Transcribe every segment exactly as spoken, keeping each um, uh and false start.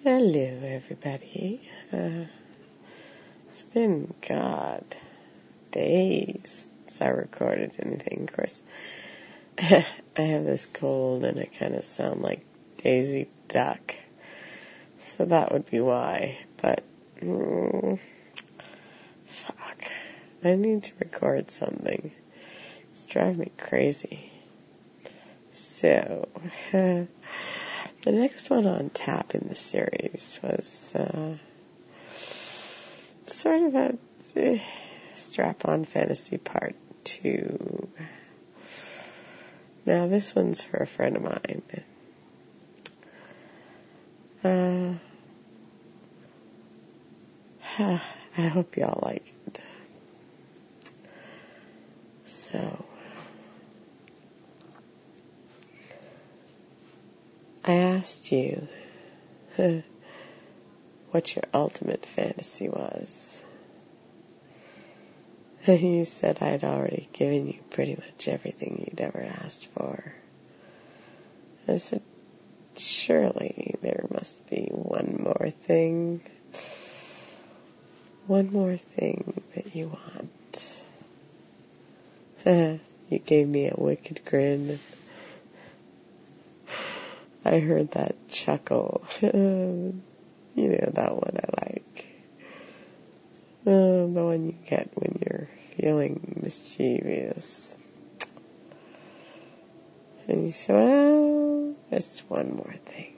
Hello, everybody. Uh, it's been, God, days since I recorded anything. Of course, I have this cold and I kind of sound like Daisy Duck. So that would be why. But, mm, fuck. I need to record something. It's driving me crazy. So, uh, the next one on tap in the series was uh, sort of a uh, strap-on fantasy part two. Now, this one's for a friend of mine. Uh, I hope y'all like it. So, I asked you what your ultimate fantasy was. You said I'd already given you pretty much everything you'd ever asked for. I said, surely there must be one more thing. One more thing that you want. You gave me a wicked grin. I heard that chuckle. You know, that one I like. Uh, the one you get when you're feeling mischievous. And you said, well, there's one more thing.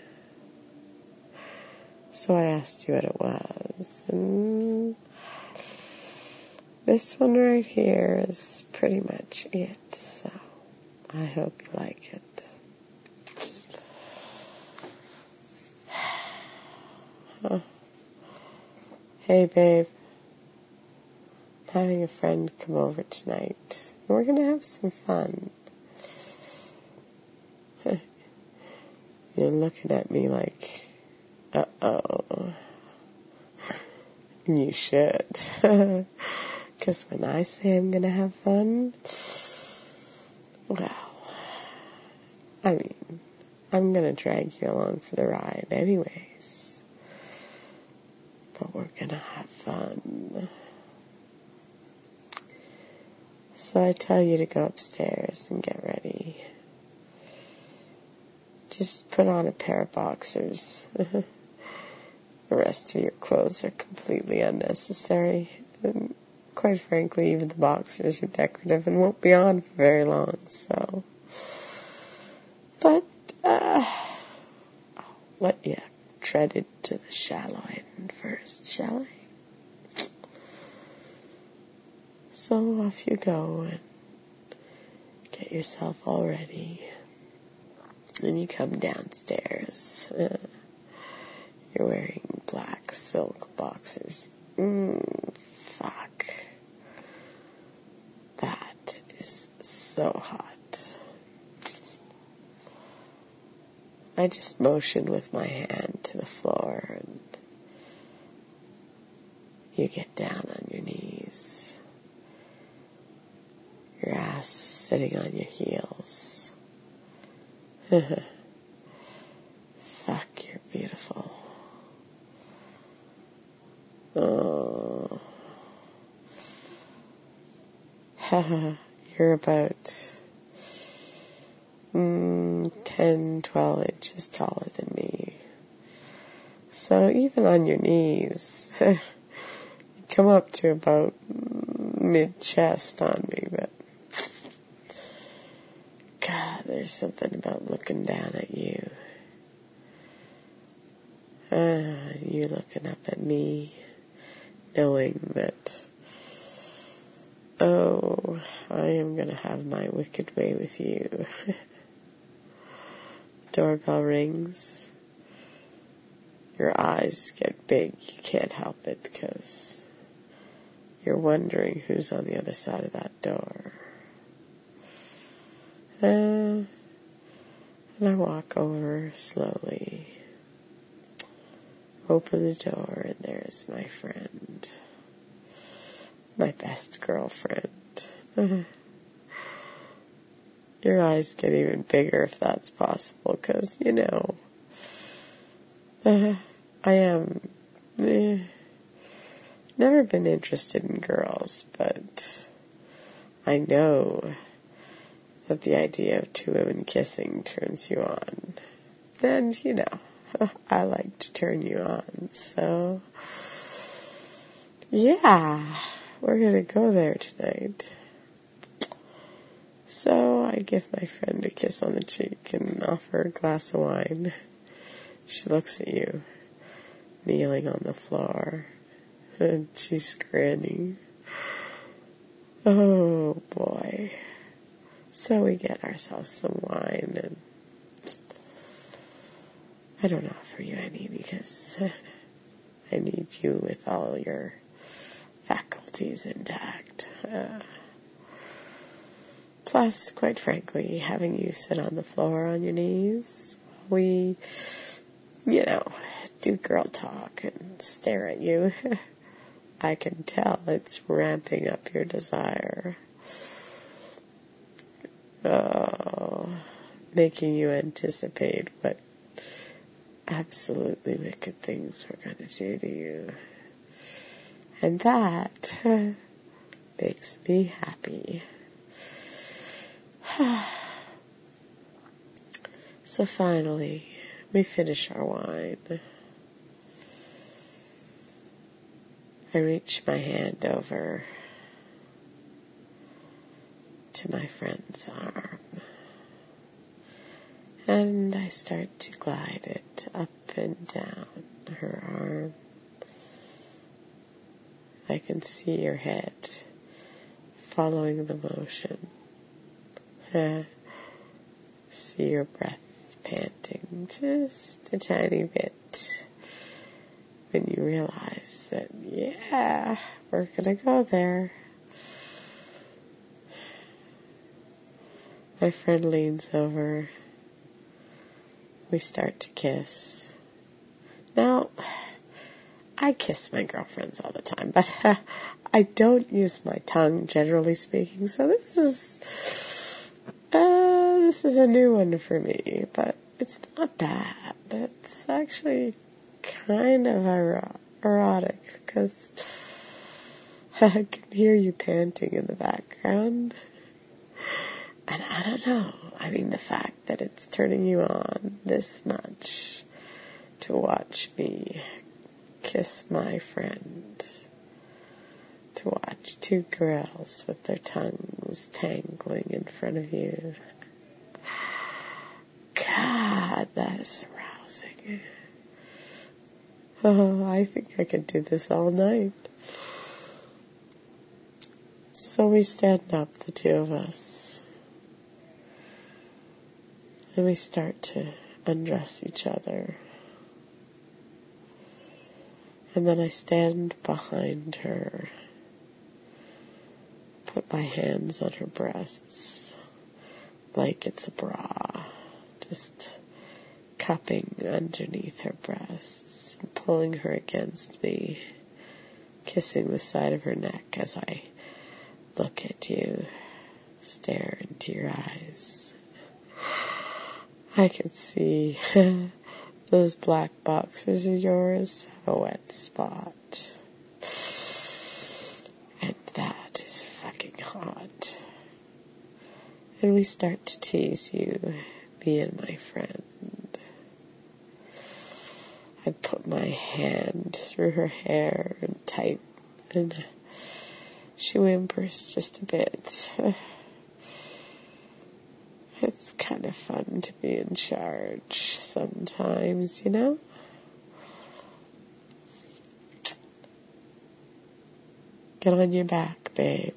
So I asked you what it was. And this one right here is pretty much it. So I hope you like it. Huh. Hey, babe. I'm having a friend come over tonight. We're going to have some fun. You're looking at me like, uh-oh. You should. Because when I say I'm going to have fun, well, I mean, I'm going to drag you along for the ride anyways. But we're going to have fun. So I tell you to go upstairs and get ready. Just put on a pair of boxers. The rest of your clothes are completely unnecessary. And quite frankly, even the boxers are decorative and won't be on for very long, so. But, uh, I'll let you tread into the shallow end first, shall I? So off you go and get yourself all ready. And you come downstairs. Uh, you're wearing black silk boxers. Mmm, fuck. That is so hot. I just motion with my hand to the floor and you get down on your knees. Your ass sitting on your heels. Fuck, you're beautiful. Oh. You're about mm, ten, twelve inches taller than me. So even on your knees, you come up to about mid-chest on me, but God, there's something about looking down at you. Uh, you're looking up at me, knowing that, oh, I am going to have my wicked way with you. Doorbell rings. Your eyes get big. You can't help it because you're wondering who's on the other side of that door. Uh, and I walk over slowly. Open the door, and there's my friend. My best girlfriend. Your eyes get even bigger if that's possible, because, you know, Uh, I am eh, never been interested in girls, but I know that the idea of two women kissing turns you on. Then, you know, I like to turn you on. So, yeah, we're going to go there tonight. So I give my friend a kiss on the cheek and offer a glass of wine. She looks at you, kneeling on the floor, and she's grinning. Oh, boy. So we get ourselves some wine, and I don't offer you any because I need you with all your faculties intact. Uh, plus, quite frankly, having you sit on the floor on your knees while we, you know, do girl talk and stare at you, I can tell it's ramping up your desire. Oh, making you anticipate what absolutely wicked things we're going to do to you. And that uh, makes me happy. So finally, we finish our wine. I reach my hand over to my friend's arm, and I start to glide it up and down her arm. I can see your head following the motion. Uh, see your breath panting just a tiny bit when you realize that, yeah, we're gonna go there. My friend leans over. We start to kiss. Now, I kiss my girlfriends all the time, but uh, I don't use my tongue, generally speaking, so this is, uh, this is a new one for me, but it's not bad. It's actually kind of erotic, because I can hear you panting in the background. And I don't know, I mean, the fact that it's turning you on this much to watch me kiss my friend, to watch two girls with their tongues tangling in front of you. God, that is arousing. Oh, I think I could do this all night. So we stand up, the two of us, and we start to undress each other. And then I stand behind her, put my hands on her breasts like it's a bra, just cupping underneath her breasts, and pulling her against me, kissing the side of her neck as I look at you, stare into your eyes. I can see those black boxers of yours have a wet spot. And that is fucking hot. And we start to tease you, me and my friend. I put my hand through her hair and tight, and she whimpers just a bit. It's kind of fun to be in charge sometimes, you know? Get on your back, babe.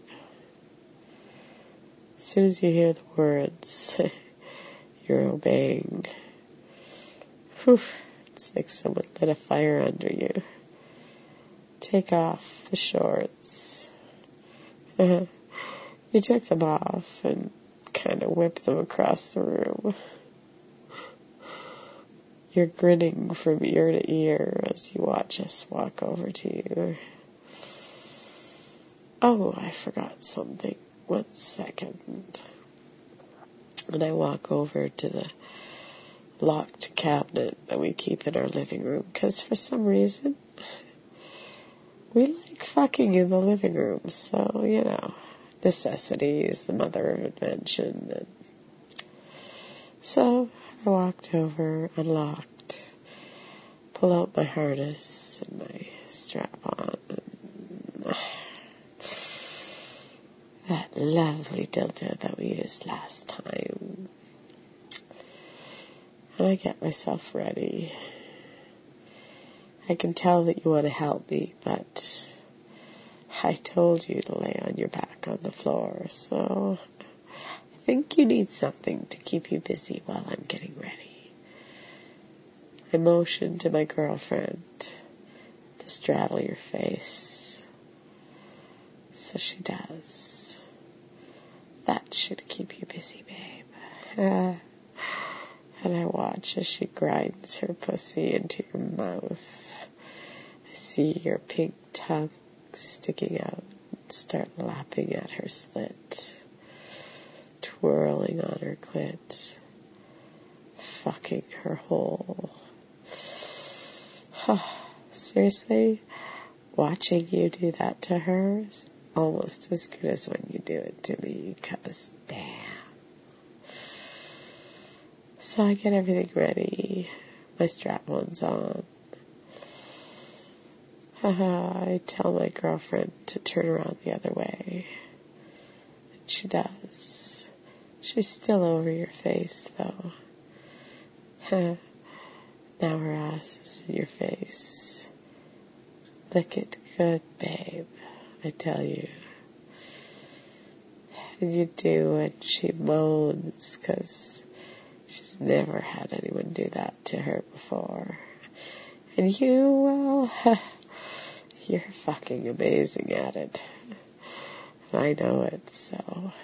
As soon as you hear the words, you're obeying. Whew, it's like someone lit a fire under you. Take off the shorts. Uh, you took them off and kind of whip them across the room. You're grinning from ear to ear as you watch us walk over to you. Oh, I forgot something. One second. And I walk over to the locked cabinet that we keep in our living room, because for some reason we like fucking in the living room. So, you know, necessity is the mother of invention. And so I walked over, unlocked, pull out my harness and my strap on, and that lovely dildo that we used last time. And I get myself ready. I can tell that you want to help me, but I told you to lay on your back on the floor, so I think you need something to keep you busy while I'm getting ready. I motioned to my girlfriend to straddle your face. So she does. That should keep you busy, babe. Uh, And I watch as she grinds her pussy into your mouth. I see your pink tongue sticking out and start lapping at her slit, twirling on her clit, fucking her hole. Seriously, watching you do that to her is almost as good as when you do it to me, because damn. So I get everything ready. My strap-on's on. Haha, I tell my girlfriend to turn around the other way. And she does. She's still over your face, though. Now her ass is in your face. Lick it good, babe, I tell you. And you do, and she moans, 'cause she's never had anyone do that to her before. And you, well, you're fucking amazing at it. And I know it, so.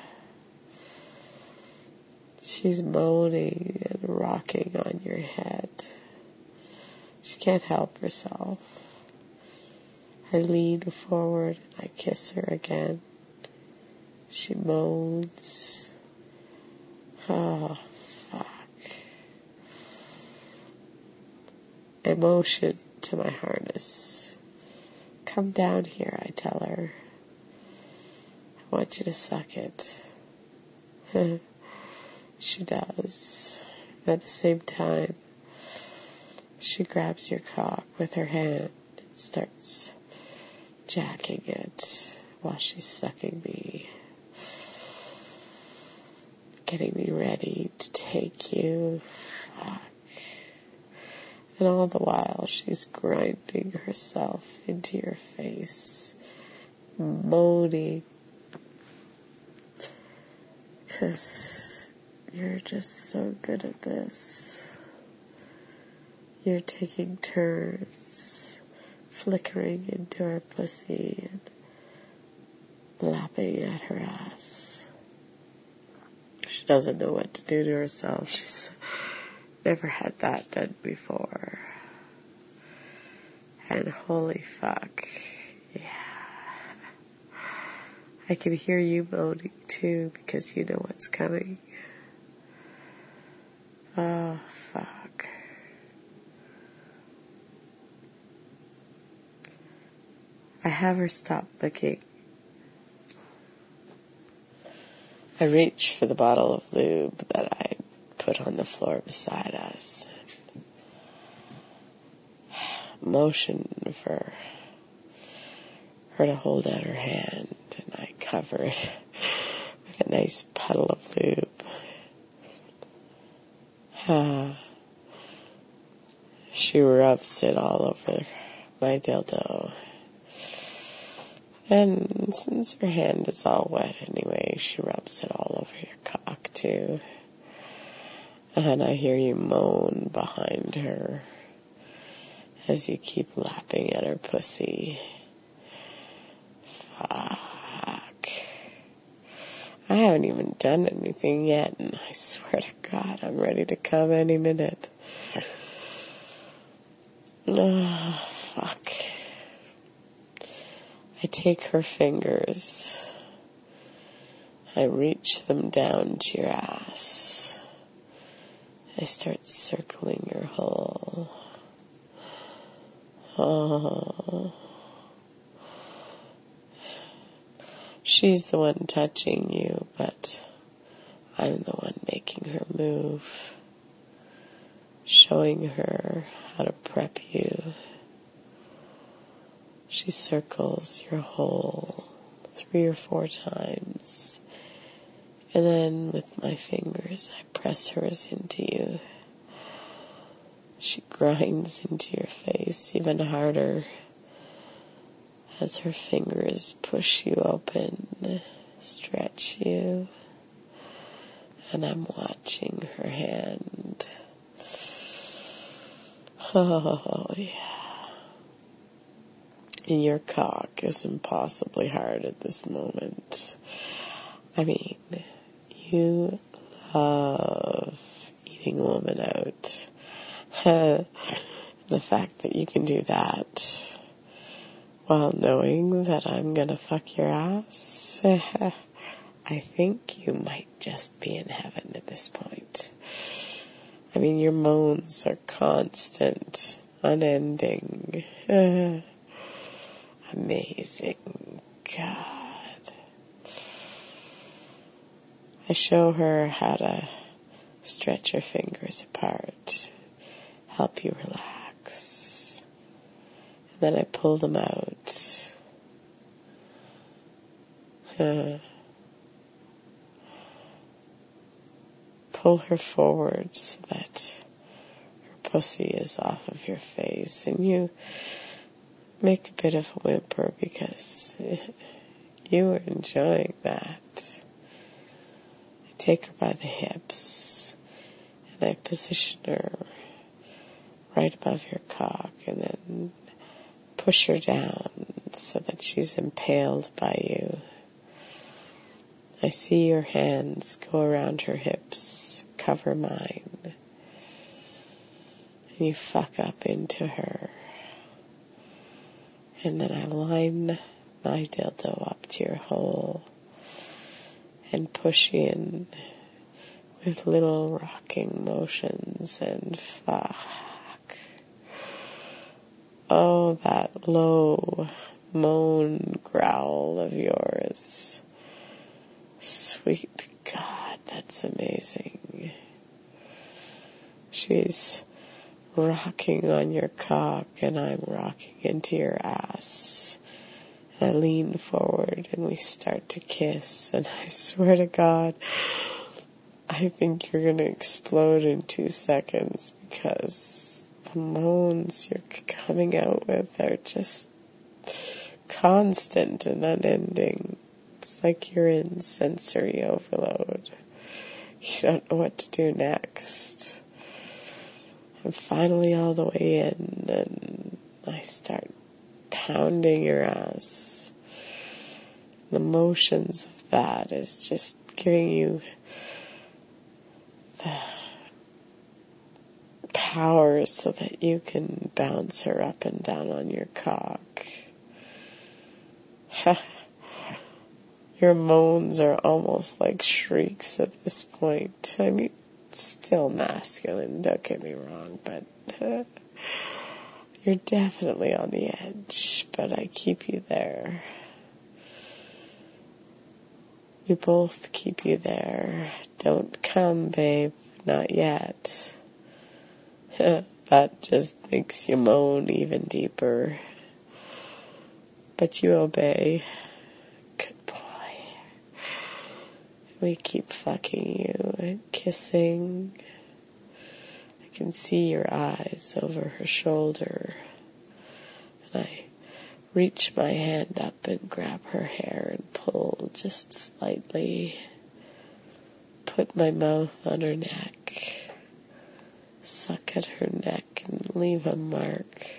She's moaning and rocking on your head. She can't help herself. I lean forward and I kiss her again. She moans. Oh, I motion to my harness. Come down here, I tell her. I want you to suck it. She does. And at the same time, she grabs your cock with her hand and starts jacking it while she's sucking me, getting me ready to take you. Fuck. And all the while, she's grinding herself into your face, moaning, 'cause you're just so good at this. You're taking turns, flickering into her pussy and lapping at her ass. She doesn't know what to do to herself. She's never had that done before. And holy fuck, yeah. I can hear you moaning too, because you know what's coming. Oh, fuck. I have her stop licking. I reach for the bottle of lube that I put on the floor beside us. Motion for her to hold out her hand, and I cover it with a nice puddle of lube. Ah. She rubs it all over my dildo. And since her hand is all wet anyway, she rubs it all over your cock too. And I hear you moan behind her as you keep lapping at her pussy. Fuck. I haven't even done anything yet, and I swear to God, I'm ready to come any minute. Oh, fuck. I take her fingers. I reach them down to your ass. I start circling your hole. Oh. She's the one touching you, but I'm the one making her move, showing her how to prep you. She circles your hole three or four times, and then with my fingers I press hers into you. She grinds into your face even harder as her fingers push you open, stretch you, and I'm watching her hand. Oh, yeah. And your cock is impossibly hard at this moment. I mean, you love eating a woman out. The fact that you can do that while knowing that I'm gonna fuck your ass, I think you might just be in heaven at this point. I mean, your moans are constant, unending. Amazing. God. I show her how to stretch her fingers apart, help you relax. And then I pull them out. Uh, pull her forward so that her pussy is off of your face. And you make a bit of a whimper because you are enjoying that. I take her by the hips and I position her right above your cock and then push her down so that she's impaled by you. I see your hands go around her hips, cover mine, and you fuck up into her. And then I line my dildo up to your hole and push in with little rocking motions and fuck. Oh, that low moan growl of yours. Sweet God, that's amazing. She's rocking on your cock and I'm rocking into your ass. And I lean forward and we start to kiss and I swear to God, I think you're gonna explode in two seconds because the moans you're coming out with are just constant and unending. It's like you're in sensory overload. You don't know what to do next. I'm finally all the way in and I start pounding your ass. The motions of that is just giving you the power so that you can bounce her up and down on your cock. Your moans are almost like shrieks at this point. I mean, still masculine, don't get me wrong, but uh, you're definitely on the edge, but I keep you there. We both keep you there. Don't come, babe, not yet. That just makes you moan even deeper. But you obey. Good boy. We keep fucking you and kissing. I can see your eyes over her shoulder. And I reach my hand up and grab her hair and pull just slightly. Put my mouth on her neck. Suck at her neck and leave a mark.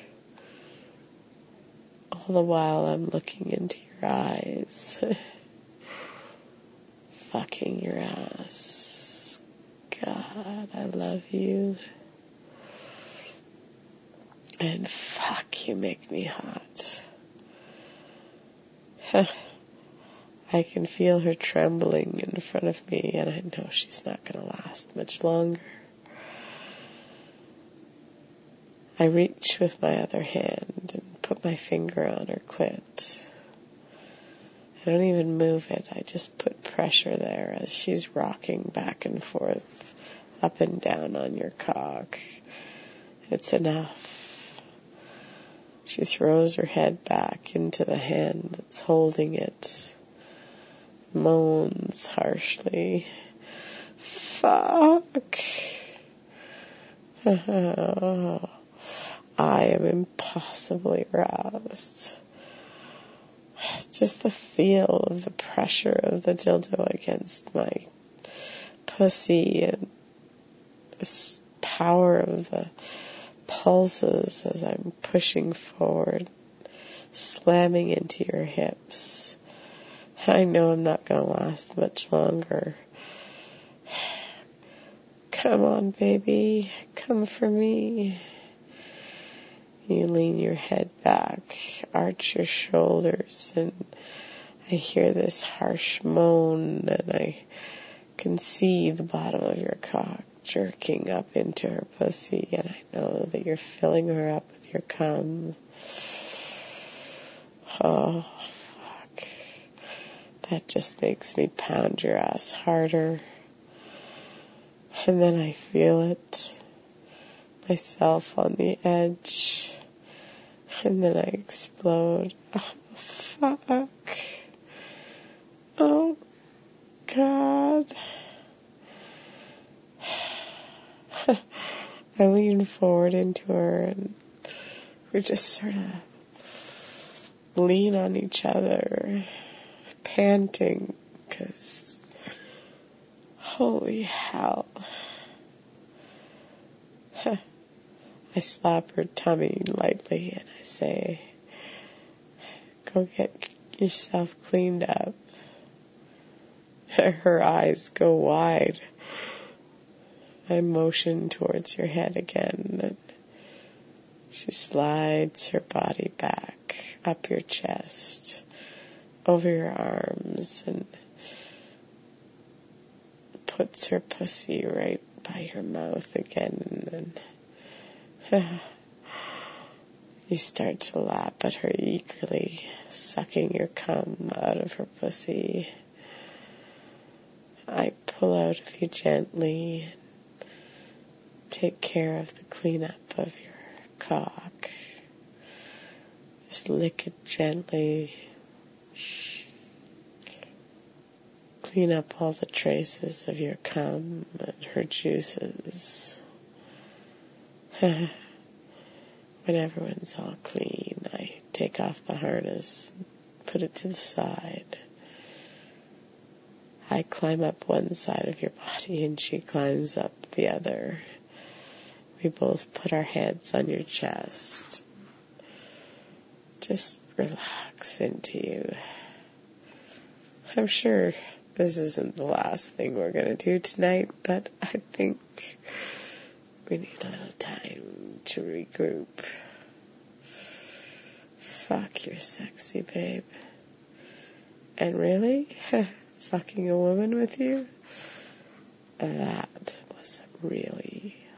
All the while I'm looking into your eyes. Fucking your ass. God, I love you. And fuck, you make me hot. I can feel her trembling in front of me, and I know she's not going to last much longer. I reach with my other hand and put my finger on her clit. I don't even move it. I just put pressure there as she's rocking back and forth, up and down on your cock. It's enough. She throws her head back into the hand that's holding it, moans harshly. Fuck. Oh, I am impossibly roused. Just the feel of the pressure of the dildo against my pussy and this power of the pulses as I'm pushing forward, slamming into your hips. I know I'm not going to last much longer. Come on, baby. Come for me. You lean your head back, arch your shoulders, and I hear this harsh moan, and I can see the bottom of your cock jerking up into her pussy, and I know that you're filling her up with your cum. Oh, fuck. That just makes me pound your ass harder. And then I feel it, myself on the edge, and then I explode. Oh, fuck. Oh, God. I lean forward into her, and we just sort of lean on each other, panting, because holy hell. I slap her tummy lightly and I say, go get yourself cleaned up. Her eyes go wide. I motion towards your head again, and she slides her body back up your chest, over your arms, and puts her pussy right by your mouth again, and you start to lap at her eagerly, sucking your cum out of her pussy. I pull out of you gently and take care of the cleanup of your cock. Just lick it gently. Clean up all the traces of your cum and her juices. When everyone's all clean, I take off the harness, put it to the side. I climb up one side of your body and she climbs up the other. We both put our heads on your chest. Just relax into you. I'm sure this isn't the last thing we're going to do tonight, but I think we need a little time to regroup. Fuck, you're sexy, babe. And really? Fucking a woman with you? That was really